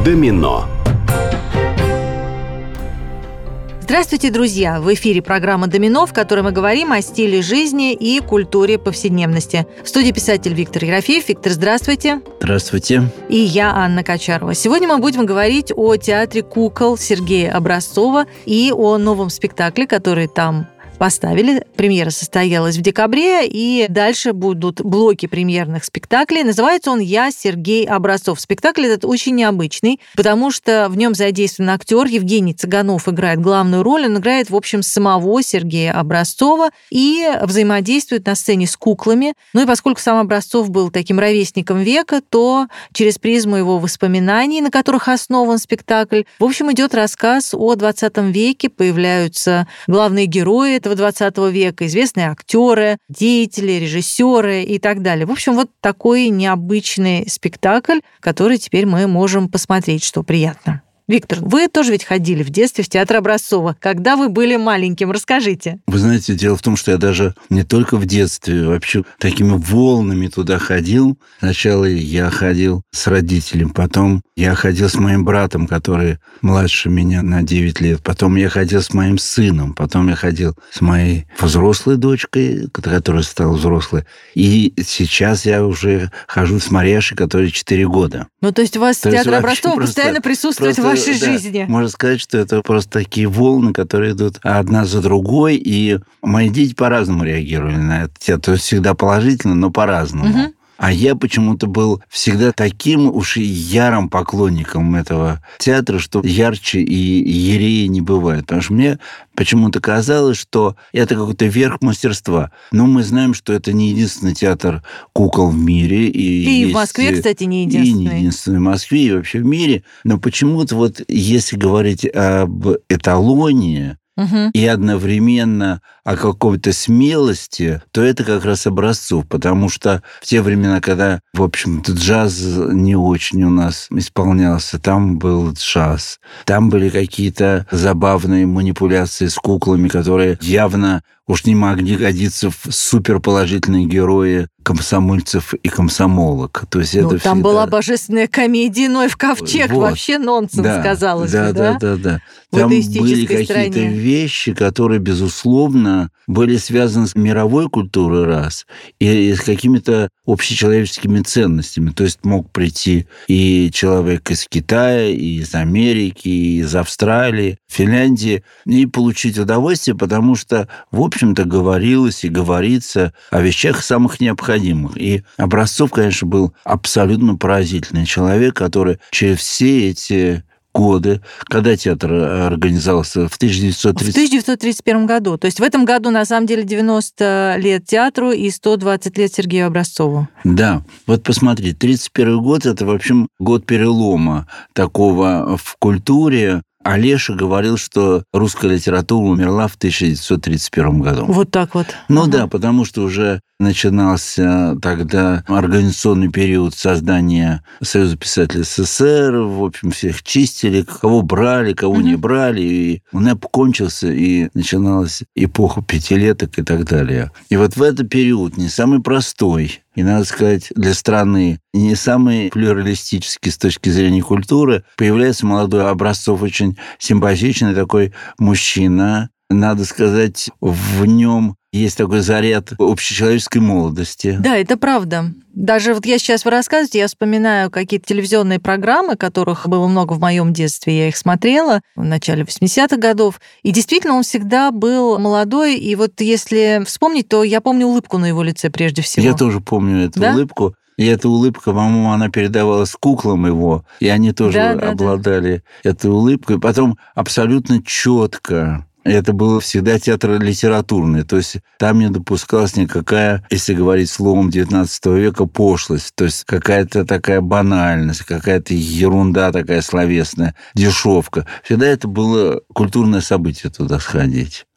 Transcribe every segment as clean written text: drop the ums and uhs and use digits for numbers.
Домино. Здравствуйте, друзья! В эфире программа «Домино», в которой мы говорим о стиле жизни и культуре повседневности. В студии писатель Виктор Ерофеев. Виктор, здравствуйте. Здравствуйте. И я, Анна Качарова. Сегодня мы будем говорить о театре кукол Сергея Образцова и о новом спектакле, который там поставили. Премьера состоялась в декабре, и дальше будут блоки премьерных спектаклей. Называется он «Я, Сергей Образцов». Спектакль этот очень необычный, потому что в нем задействован актер Евгений Цыганов, играет главную роль. Он играет, в общем, самого Сергея Образцова и взаимодействует на сцене с куклами. Ну и поскольку сам Образцов был таким ровесником века, то через призму его воспоминаний, на которых основан спектакль, в общем, идет рассказ о 20 веке. Появляются главные герои этого 20 века, известные актеры, деятели, режиссеры и так далее. В общем, вот такой необычный спектакль, который теперь мы можем посмотреть, что приятно. Виктор, вы тоже ведь ходили в детстве в театр Образцова. Когда вы были маленьким, расскажите. Вы знаете, дело в том, что я даже не только в детстве, вообще такими волнами туда ходил. Сначала я ходил с родителем, потом я ходил с моим братом, который младше меня на 9 лет. Потом я ходил с моим сыном, потом я ходил с моей взрослой дочкой, которая стала взрослой. И сейчас я уже хожу с Марьяшей, которой 4 года. Ну, то есть у вас театр Образцова постоянно присутствует в вашей жизни. Можно сказать, что это просто такие волны, которые идут одна за другой, и мои дети по-разному реагировали на это. То есть всегда положительно, но по-разному. Угу. А я почему-то был всегда таким уж и ярым поклонником этого театра, что ярче и ярее не бывает. Потому что мне почему-то казалось, что это какой-то верх мастерства. Но мы знаем, что это не единственный театр кукол в мире. И в Москве, кстати, не единственный. И не единственный в Москве, и вообще в мире. Но почему-то вот если говорить об эталоне, и одновременно о какой-то смелости, то это как раз Образцов. Потому что в те времена, когда, в общем-то, джаз не очень у нас исполнялся, там был джаз. Там были какие-то забавные манипуляции с куклами, которые явно уж не могли годиться в суперположительные герои комсомольцев и комсомолок. То есть это там всегда... была божественная комедия «Ноев ковчег». Вот. Вообще нонсенс, казалось бы, да? Да. В там были какие-то вещи, которые, безусловно, были связаны с мировой культурой, раз, и с какими-то общечеловеческими ценностями. То есть мог прийти и человек из Китая, и из Америки, и из Австралии, Финляндии, и получить удовольствие, потому что, в общем-то, говорилось и говорится о вещах самых необходимых. И Образцов, конечно, был абсолютно поразительный человек, который через все эти годы, когда театр организовался в 1931 году. То есть в этом году, на самом деле, 90 лет театру и 120 лет Сергею Образцову. Да. Вот посмотрите, 1931 год – это, в общем, год перелома такого в культуре. Олеша говорил, что русская литература умерла в 1931 году. Вот так вот. Да, потому что уже начинался тогда организационный период создания Союза писателей СССР. В общем, всех чистили, кого брали, кого не брали. И НЭП кончился, и начиналась эпоха пятилеток и так далее. И вот в этот период, не самый простой, и, надо сказать, для страны не самый плюралистический с точки зрения культуры, появляется молодой Образцов, очень симпатичный такой мужчина. Надо сказать, в нем есть такой заряд общечеловеческой молодости. Да, это правда. Даже вот я сейчас вы рассказываете, я вспоминаю какие-то телевизионные программы, которых было много в моем детстве, я их смотрела в начале 80-х годов, и действительно он всегда был молодой, и вот если вспомнить, то я помню улыбку на его лице прежде всего. Я тоже помню эту улыбку. И эта улыбка, по-моему, она передавалась куклам его, и они тоже обладали этой улыбкой. Потом абсолютно четко. Это было всегда театр литературный. То есть там не допускалась никакая, если говорить словом XIX века, пошлость. То есть какая-то такая банальность, какая-то ерунда такая словесная, дешевка. Всегда это было культурное событие туда сходить.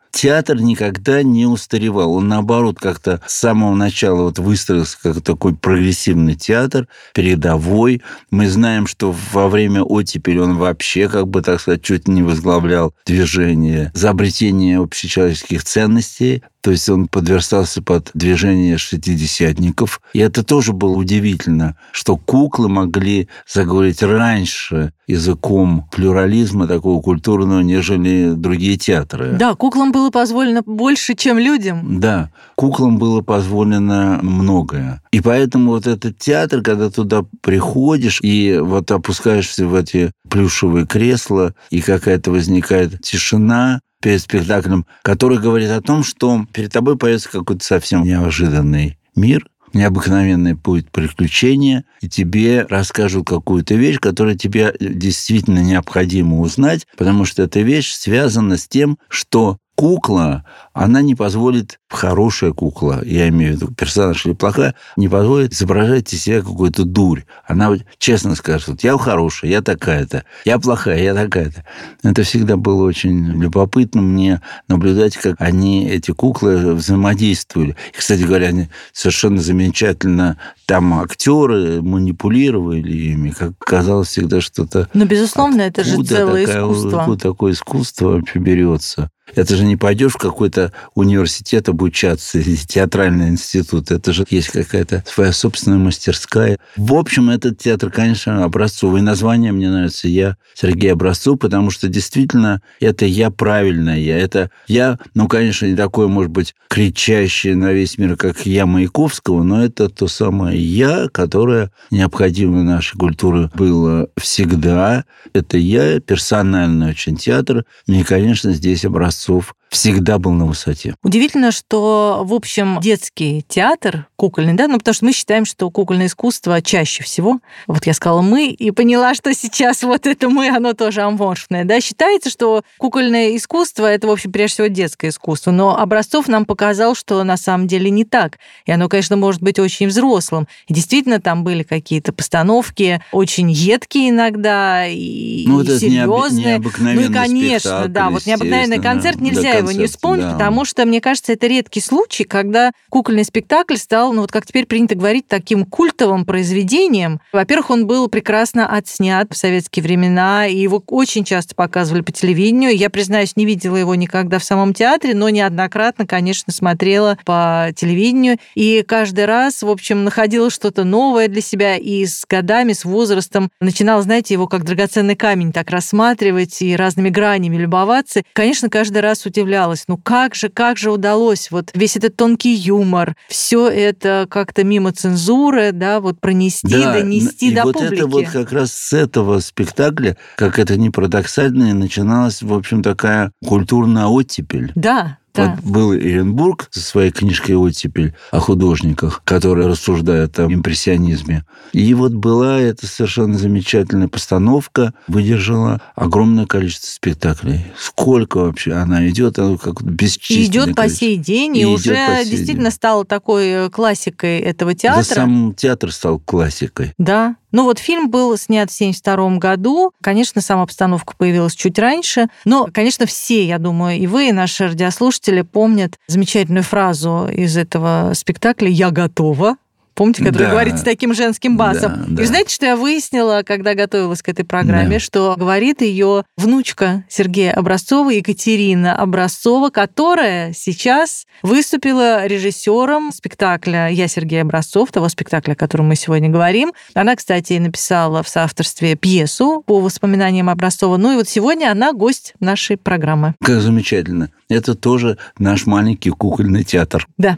театр никогда не устаревал. Он, наоборот, как-то с самого начала выстроился как такой прогрессивный театр, передовой. Мы знаем, что во время оттепели он вообще, так сказать, чуть не возглавлял движение за обретение общечеловеческих ценностей. То есть он подверстался под движение шестидесятников. И это тоже было удивительно, что куклы могли заговорить раньше языком плюрализма такого культурного, нежели другие театры. Да, куклам было позволено больше, чем людям. Да, куклам было позволено многое. И поэтому этот театр, когда туда приходишь и опускаешься в эти плюшевые кресла, и какая-то возникает тишина перед спектаклем, который говорит о том, что перед тобой появится какой-то совсем неожиданный мир, необыкновенный путь приключения, и тебе расскажут какую-то вещь, которую тебе действительно необходимо узнать, потому что эта вещь связана с тем, что кукла, она не позволит, хорошая кукла, я имею в виду персонаж или плохая, не позволит изображать из себя какую-то дурь. Она честно скажет: я хорошая, я такая-то, я плохая, я такая-то. Это всегда было очень любопытно мне наблюдать, как эти куклы, взаимодействовали. И, кстати говоря, они совершенно замечательно, там актеры манипулировали ими, как казалось всегда что-то... Но, безусловно, это же целое искусство. Откуда такое искусство вообще берется? Это же не пойдешь в какой-то университет обучаться, театральный институт. Это же есть какая-то своя собственная мастерская. В общем, этот театр, конечно, образцовый. Название мне нравится «Я Сергей Образцов», потому что действительно это «я» правильное. Это «я», конечно, не такое, может быть, кричащее на весь мир, как «я» Маяковского, но это то самое «я», которое необходимо в нашей культуре было всегда. Это «я», персональный очень театр. И, конечно, здесь Образцов всегда был на высоте. Удивительно, что, в общем, детский театр кукольный, да, потому что мы считаем, что кукольное искусство чаще всего, я сказала «мы», и поняла, что сейчас это «мы», оно тоже аморфное, да, считается, что кукольное искусство – это, в общем, прежде всего детское искусство, но Образцов нам показал, что на самом деле не так, и оно, конечно, может быть очень взрослым, и действительно там были какие-то постановки очень едкие иногда, и серьезные. Необыкновенный конечно, спектакль, да, необыкновенный концерт, нельзя его не вспомнить, да. Потому что, мне кажется, это редкий случай, когда кукольный спектакль стал, как теперь принято говорить, таким культовым произведением. Во-первых, он был прекрасно отснят в советские времена, и его очень часто показывали по телевидению. Я, признаюсь, не видела его никогда в самом театре, но неоднократно, конечно, смотрела по телевидению, и каждый раз, в общем, находила что-то новое для себя, и с годами, с возрастом начинала, знаете, его как драгоценный камень так рассматривать и разными гранями любоваться. Конечно, каждый раз удивлялась, как же удалось весь этот тонкий юмор, все это как-то мимо цензуры, да, донести до публики. Это как раз с этого спектакля, как это ни парадоксально, начиналась, в общем, такая культурная оттепель. Да. Был Эренбург со своей книжкой «Оттепель» о художниках, которые рассуждают о импрессионизме. И была эта совершенно замечательная постановка, выдержала огромное количество спектаклей. Сколько вообще она идет, она как бесчисленное. И идет по сей день, и уже действительно стала такой классикой этого театра. Да, сам театр стал классикой. Да. Фильм был снят в 1972 году. Конечно, сама обстановка появилась чуть раньше. Но, конечно, все, я думаю, и вы, и наши радиослушатели помнят замечательную фразу из этого спектакля «Я готова». Помните, который говорит с таким женским басом. Да. И знаете, что я выяснила, когда готовилась к этой программе, что говорит ее внучка Сергея Образцова, Екатерина Образцова, которая сейчас выступила режиссером спектакля «Я Сергей Образцов», того спектакля, о котором мы сегодня говорим. Она, кстати, написала в соавторстве пьесу по воспоминаниям Образцова. И сегодня она гость нашей программы. Как замечательно. Это тоже наш маленький кукольный театр. Да.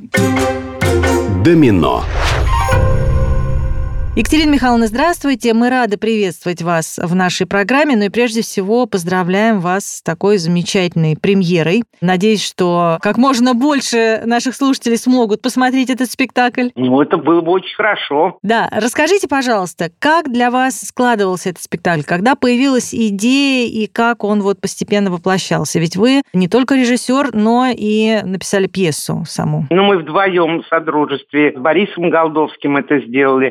Домино. Екатерина Михайловна, здравствуйте. Мы рады приветствовать вас в нашей программе. И прежде всего поздравляем вас с такой замечательной премьерой. Надеюсь, что как можно больше наших слушателей смогут посмотреть этот спектакль. Это было бы очень хорошо. Да. Расскажите, пожалуйста, как для вас складывался этот спектакль? Когда появилась идея и как он постепенно воплощался? Ведь вы не только режиссер, но и написали пьесу саму. Мы вдвоем в содружестве с Борисом Голдовским это сделали. Идея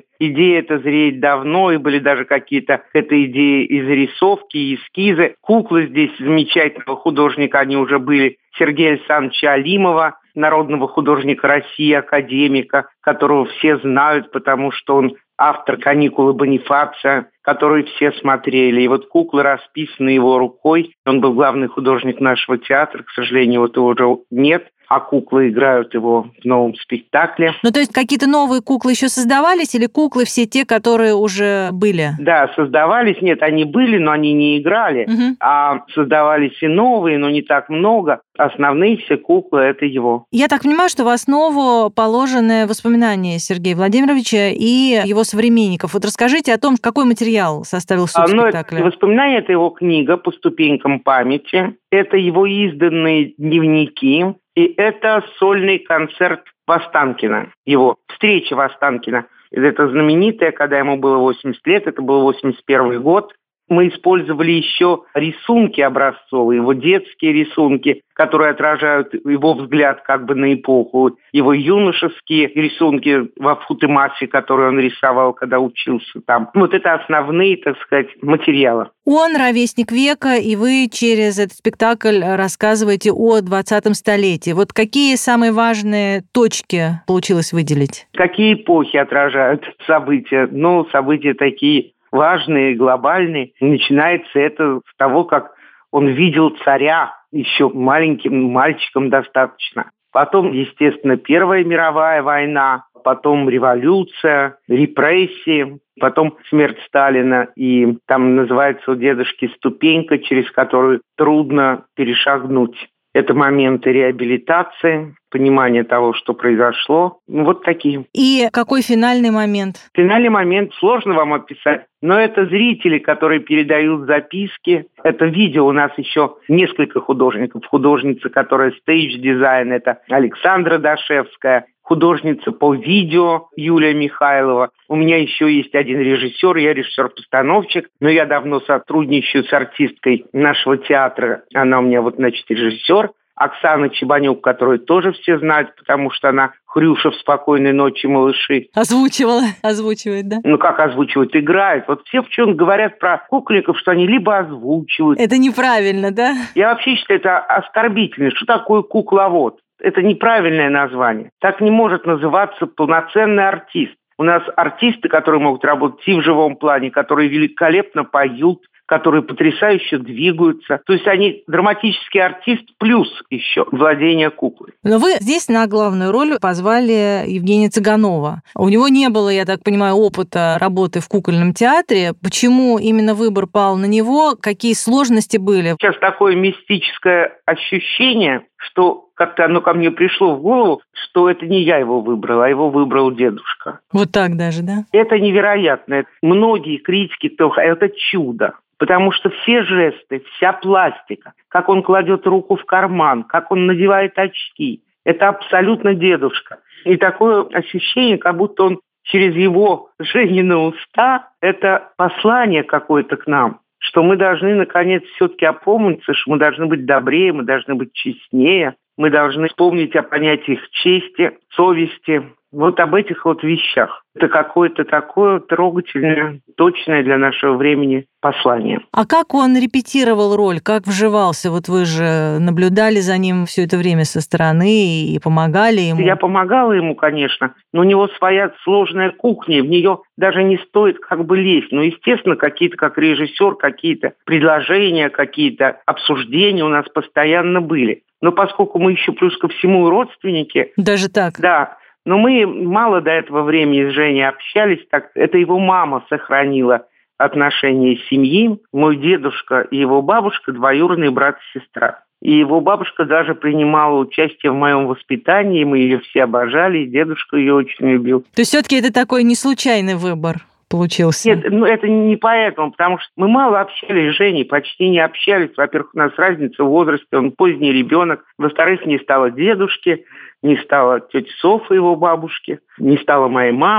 идея эта зреет давно, и были даже какие-то к этой идее и зарисовки, и эскизы. Куклы здесь замечательного художника, они уже были, Сергея Александровича Алимова, народного художника России, академика, которого все знают, потому что он автор «Каникулы Бонифация», которые все смотрели. И вот куклы расписаны его рукой. Он был главный художник нашего театра. К сожалению, вот его уже нет. А куклы играют его в новом спектакле. Ну, то есть какие-то новые куклы еще создавались или куклы все те, которые уже были? Да, создавались. Нет, они были, но они не играли. А создавались и новые, но не так много. Основные все куклы – это его. Я так понимаю, что в основу положены воспоминания Сергея Владимировича и его современников. Вот расскажите о том, какой материал составил суть спектакля. Воспоминания – это его книга «По ступенькам памяти». Это его изданные дневники. И это сольный концерт Востанкина, его встреча Востанкина. Это знаменитая, когда ему было 80 лет, это был 81 год. Мы использовали еще рисунки образцовые, его детские рисунки, которые отражают его взгляд как бы на эпоху, его юношеские рисунки во футэмасе, которые он рисовал, когда учился там. Вот это основные, так сказать, материалы. Он ровесник века, и вы через этот спектакль рассказываете о 20-м столетии. Вот какие самые важные точки получилось выделить? Какие эпохи отражают события? Ну, события такие важные, глобальные. Начинается это с того, как он видел царя еще маленьким мальчиком достаточно. Потом, естественно, Первая мировая война, потом революция, репрессии, потом смерть Сталина. И там называется у дедушки ступенька, через которую трудно перешагнуть. Это моменты реабилитации, понимания того, что произошло. Вот такие. И какой финальный момент? Финальный момент сложно вам описать, но это зрители, которые передают записки. Это видео у нас еще несколько художников. Художница, которая стейдж-дизайн, это Александра Дашевская. Художница по видео Юлия Михайлова. У меня еще есть один режиссер, я режиссер-постановщик, но я давно сотрудничаю с артисткой нашего театра. Она у меня режиссер. Оксана Чебанюк, которую тоже все знают, потому что она Хрюша в «Спокойной ночи, малыши». Озвучивает, да? Ну, как озвучивает? Играет. Вот все почему-то говорят про кукольников, что они либо озвучивают. Это неправильно, да? Я вообще считаю, это оскорбительно. Что такое кукловод? Это неправильное название. Так не может называться полноценный артист. У нас артисты, которые могут работать и в живом плане, которые великолепно поют, которые потрясающе двигаются. То есть они драматический артист плюс еще владение куклой. Но вы здесь на главную роль позвали Евгения Цыганова. У него не было, я так понимаю, опыта работы в кукольном театре. Почему именно выбор пал на него? Какие сложности были? Сейчас такое мистическое ощущение, что как-то оно ко мне пришло в голову, что это не я его выбрала, а его выбрал дедушка. Вот так даже, да? Это невероятно. Многие критики только это чудо. Потому что все жесты, вся пластика, как он кладет руку в карман, как он надевает очки, это абсолютно дедушка. И такое ощущение, как будто он через его Женины уста, это послание какое-то к нам, что мы должны, наконец, все-таки опомниться, что мы должны быть добрее, мы должны быть честнее, мы должны вспомнить о понятиях чести, совести, вот об этих вот вещах. Это какое-то такое трогательное, точное для нашего времени послание. А как он репетировал роль, как вживался? Вот вы же наблюдали за ним все это время со стороны и помогали ему. Я помогала ему, конечно, но у него своя сложная кухня, в нее даже не стоит как бы лезть. Но, естественно, какие-то, как режиссер, какие-то предложения, какие-то обсуждения у нас постоянно были. Но поскольку мы еще плюс ко всему родственники... Даже так? Да. Но мы мало до этого времени с Женей общались. Так, это его мама сохранила отношения семьи. Мой дедушка и его бабушка – двоюродные брат и сестра. И его бабушка даже принимала участие в моем воспитании. Мы ее все обожали, и дедушка ее очень любил. То есть все-таки это такой не случайный выбор получился? Нет, это не поэтому, потому что мы мало общались с Женей, почти не общались. Во-первых, у нас разница в возрасте, он поздний ребенок. Во-вторых, не стало дедушки, не стало тети Софы, его бабушки, не стало моей мамы.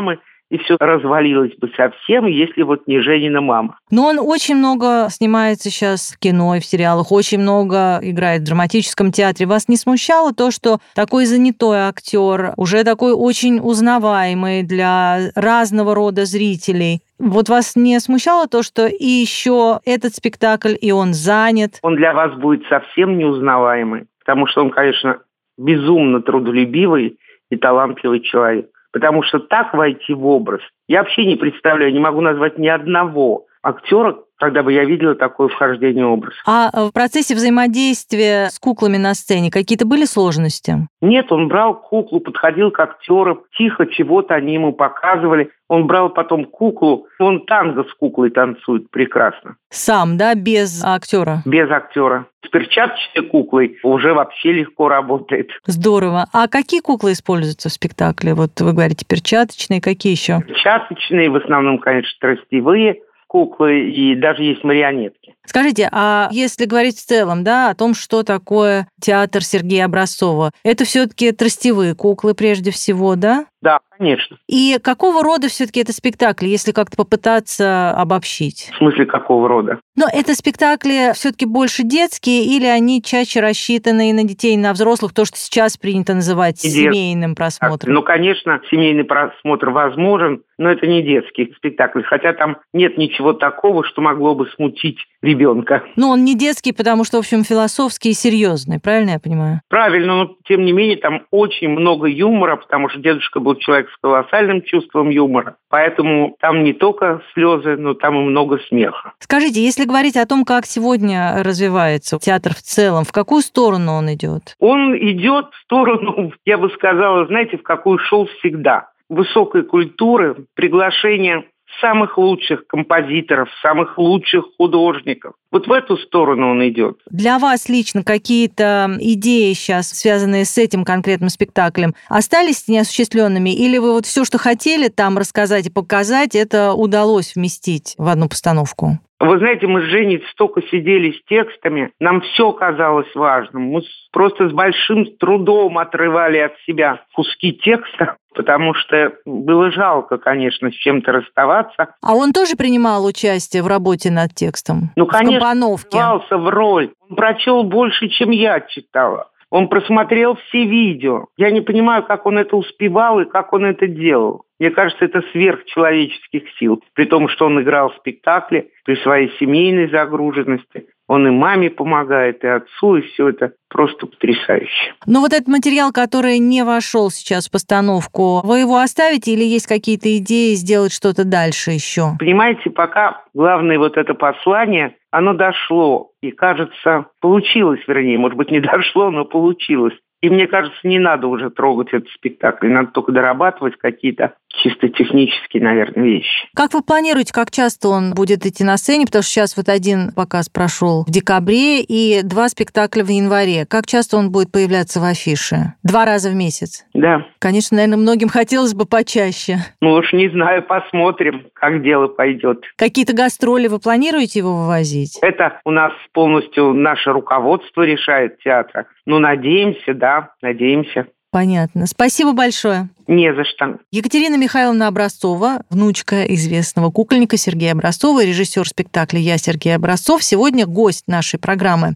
и все развалилось бы совсем, если вот не Женина мама. Но он очень много снимается сейчас в кино и в сериалах, очень много играет в драматическом театре. Вас не смущало то, что такой занятой актер, уже такой очень узнаваемый для разного рода зрителей? Вот вас не смущало то, что и еще этот спектакль, и он занят? Он для вас будет совсем неузнаваемый, потому что он, конечно, безумно трудолюбивый и талантливый человек. Потому что так войти в образ, я вообще не представляю, не могу назвать ни одного актера, когда бы я видела такое вхождение в образ. А в процессе взаимодействия с куклами на сцене какие-то были сложности? Нет, он брал куклу, подходил к актерам, тихо чего-то они ему показывали. Он брал потом куклу, он танго с куклой танцует прекрасно. Сам, да, без актера? Без актера. С перчаточной куклой уже вообще легко работает. Здорово. А какие куклы используются в спектакле? Вот вы говорите, перчаточные, какие еще? Перчаточные, в основном, конечно, тростевые куклы, и даже есть марионетки. Скажите, а если говорить в целом, да, о том, что такое театр Сергея Образцова, это все-таки тростевые куклы прежде всего, да? Да, конечно. И какого рода все-таки это спектакли, если как-то попытаться обобщить? В смысле, какого рода? Но это спектакли все-таки больше детские, или они чаще рассчитаны и на детей, и на взрослых, то, что сейчас принято называть семейным просмотром? Ну, конечно, семейный просмотр возможен, но это не детский спектакль, хотя там нет ничего такого, что могло бы смутить ребенка. Ну, он не детский, потому что, в общем, философский и серьезный, правильно я понимаю? Правильно, но тем не менее там очень много юмора, потому что дедушка был человек с колоссальным чувством юмора, поэтому там не только слезы, но там и много смеха. Скажите, если говорить о том, как сегодня развивается театр в целом, в какую сторону он идет? Он идет в сторону, я бы сказала, знаете, в какую шел всегда. Высокой культуры, приглашение самых лучших композиторов, самых лучших художников. Вот в эту сторону он идет. Для вас лично какие-то идеи сейчас, связанные с этим конкретным спектаклем, остались неосуществленными? Или вы вот все, что хотели там рассказать и показать, это удалось вместить в одну постановку? Вы знаете, мы с Женей столько сидели с текстами, нам все казалось важным. Мы просто с большим трудом отрывали от себя куски текста, потому что было жалко, конечно, с чем-то расставаться. А он тоже принимал участие в работе над текстом? Ну, конечно, компоновке? вживался в роль. Он прочел больше, чем я читала. Он просмотрел все видео. Я не понимаю, как он это успевал и как он это делал. Мне кажется, это сверхчеловеческих сил. При том, что он играл в спектакле, при своей семейной загруженности. Он и маме помогает, и отцу, и все это просто потрясающе. Но вот этот материал, который не вошел сейчас в постановку, вы его оставите или есть какие-то идеи сделать что-то дальше еще? Понимаете, пока главное вот это послание, оно дошло. И, кажется, получилось, вернее, может быть, не дошло, но получилось. И мне кажется, не надо уже трогать этот спектакль, надо только дорабатывать какие-то чисто технические, наверное, вещи. Как вы планируете, как часто он будет идти на сцене? Потому что сейчас вот один показ прошел в декабре и 2 спектакля в январе. Как часто он будет появляться в афише? 2 раза в месяц? Да. Конечно, наверное, многим хотелось бы почаще. Ну уж не знаю, посмотрим, как дело пойдет. Какие-то гастроли вы планируете его вывозить? Это у нас полностью наше руководство решает театра. Ну, надеемся, да, надеемся. Понятно. Спасибо большое. Не за что. Екатерина Михайловна Образцова, внучка известного кукольника Сергея Образцова, режиссер спектакля «Я Сергей Образцов», сегодня гость нашей программы.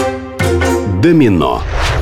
Домино.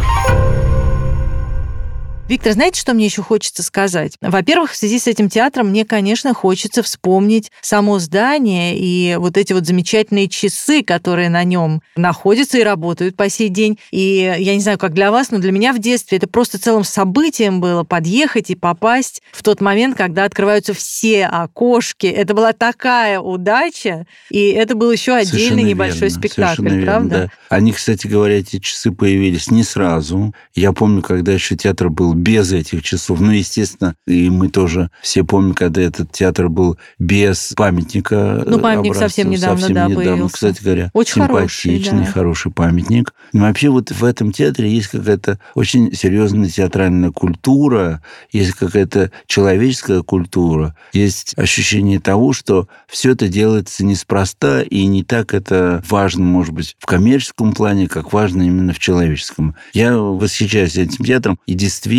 Виктор, знаете, что мне еще хочется сказать? Во-первых, в связи с этим театром мне, конечно, хочется вспомнить само здание и вот эти вот замечательные часы, которые на нем находятся и работают по сей день. И я не знаю, как для вас, но для меня в детстве это просто целым событием было подъехать и попасть в тот момент, когда открываются все окошки. Это была такая удача, и это был еще отдельный небольшой спектакль, правда? Да. Они, кстати говоря, эти часы появились не сразу. Я помню, когда еще театр был без этих часов. Ну, естественно, и мы тоже все помним, когда этот театр был без памятника. Ну, памятник совсем недавно, появился. Кстати говоря, очень симпатичный, хороший памятник. Но вообще вот в этом театре есть какая-то очень серьезная театральная культура, есть какая-то человеческая культура, есть ощущение того, что все это делается неспроста, и не так это важно, может быть, в коммерческом плане, как важно именно в человеческом. Я восхищаюсь этим театром, и действительно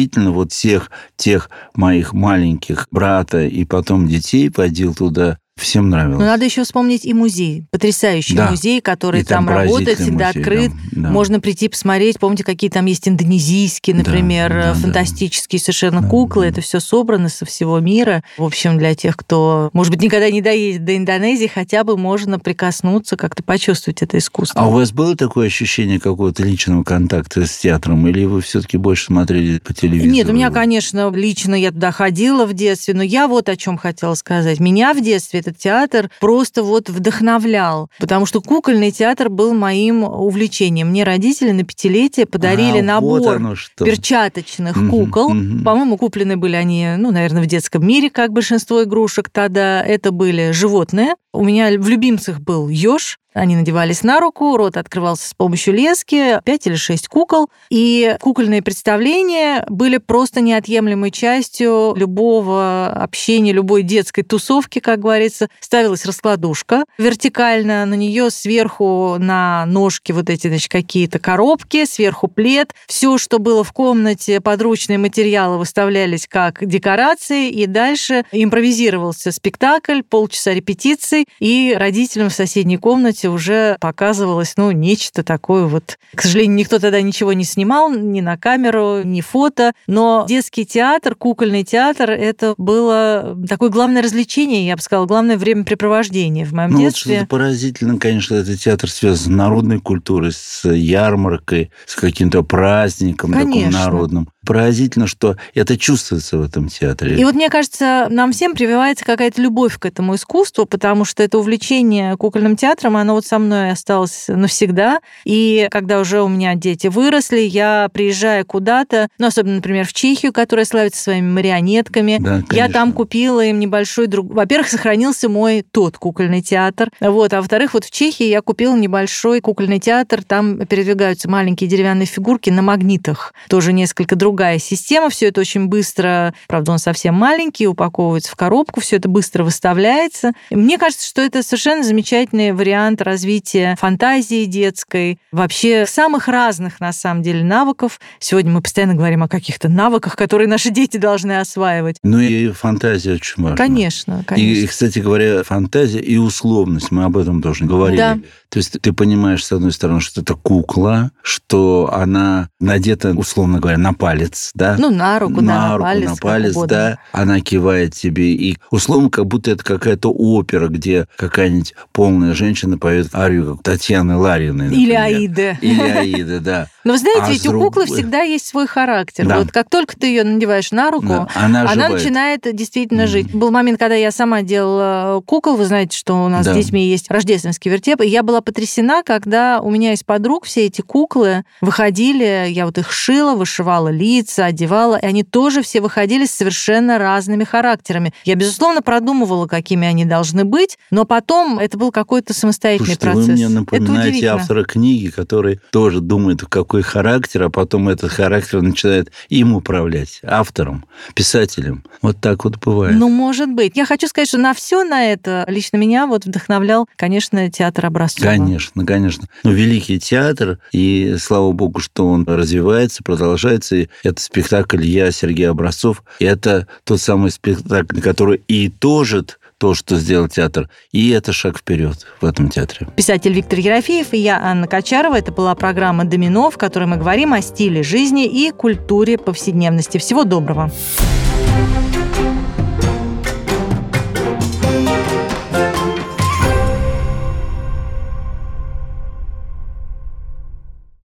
действительно вот всех тех моих маленьких брата и потом детей водил туда. Всем нравилось. Но надо еще вспомнить и музей. Потрясающий музей, который там работает, всегда музей, открыт. Да. Можно прийти посмотреть. Помните, какие там есть индонезийские, например, фантастические совершенно куклы. Это все собрано со всего мира. В общем, для тех, кто, может быть, никогда не доедет до Индонезии, хотя бы можно прикоснуться, как-то почувствовать это искусство. А у вас было такое ощущение какого-то личного контакта с театром? Или вы все-таки больше смотрели по телевизору? Нет, у меня, конечно, лично я туда ходила в детстве, но я вот о чем хотела сказать. Меня в детстве этот театр просто вот вдохновлял, потому что кукольный театр был моим увлечением. Мне родители на 5-летие подарили набор перчаточных кукол. По-моему, куплены были они, наверное, в детском мире, как большинство игрушек тогда. Это были животные. У меня в любимцах был еж. Они надевались на руку, рот открывался с помощью лески, 5 или 6 кукол. И кукольные представления были просто неотъемлемой частью любого общения, любой детской тусовки, как говорится. Ставилась раскладушка вертикально, на нее сверху на ножки вот эти, какие-то коробки, сверху плед. Все, что было в комнате, подручные материалы выставлялись как декорации, и дальше импровизировался спектакль, полчаса репетиций, и родителям в соседней комнате уже показывалось, нечто такое вот. К сожалению, никто тогда ничего не снимал, ни на камеру, ни фото, но детский театр, кукольный театр, это было такое главное развлечение, я бы сказала, главное времяпрепровождение в моем детстве. Вот что-то поразительно, конечно, этот театр связан с народной культурой, с ярмаркой, с каким-то праздником таким народным. Поразительно, что это чувствуется в этом театре. И вот мне кажется, нам всем прививается какая-то любовь к этому искусству, потому что это увлечение кукольным театром, оно вот со мной осталось навсегда. И когда уже у меня дети выросли, я приезжаю куда-то, особенно, например, в Чехию, которая славится своими марионетками, я там купила им небольшой Во-первых, сохранился мой тот кукольный театр, а во-вторых, вот в Чехии я купила небольшой кукольный театр, там передвигаются маленькие деревянные фигурки на магнитах, тоже несколько другая система, все это очень быстро, правда, он совсем маленький, упаковывается в коробку, все это быстро выставляется. И мне кажется, что это совершенно замечательный вариант развития фантазии детской, вообще самых разных, на самом деле, навыков. Сегодня мы постоянно говорим о каких-то навыках, которые наши дети должны осваивать. И фантазия очень важна. Конечно. И, кстати говоря, фантазия и условность, мы об этом тоже говорили. Да. То есть ты понимаешь, с одной стороны, что это кукла, что она надета, условно говоря, на палец, да? На руку, на палец, да. Она кивает тебе, и условно, как будто это какая-то опера, где какая-нибудь полная женщина поет арию, как Татьяны Лариной, например. Или Аида, да. Но вы знаете, ведь у куклы всегда есть свой характер. Да. Вот как только ты ее надеваешь на руку, она начинает действительно жить. Был момент, когда я сама делала кукол. Вы знаете, что у нас с детьми есть рождественский вертеп. И я была потрясена, когда у меня из-под рук все эти куклы выходили, я вот их шила, вышивала лица, одевала, и они тоже все выходили с совершенно разными характерами. Я, безусловно, продумывала, какими они должны быть, но потом это был какой-то самостоятельный процесс. Вы мне напоминаете автора книги, который тоже думает, какой характер, а потом этот характер начинает им управлять, автором, писателем. Вот так вот бывает. Может быть. Я хочу сказать, что на все на это лично меня вдохновлял, конечно, театр Образцова. Конечно. Великий театр, и слава богу, что он развивается, продолжается. И это спектакль «Я, Сергей Образцов». И это тот самый спектакль, который и итожит то, что сделал театр. И это шаг вперед в этом театре. Писатель Виктор Ерофеев и я, Анна Качарова. Это была программа «Домино», в которой мы говорим о стиле жизни и культуре повседневности. Всего доброго.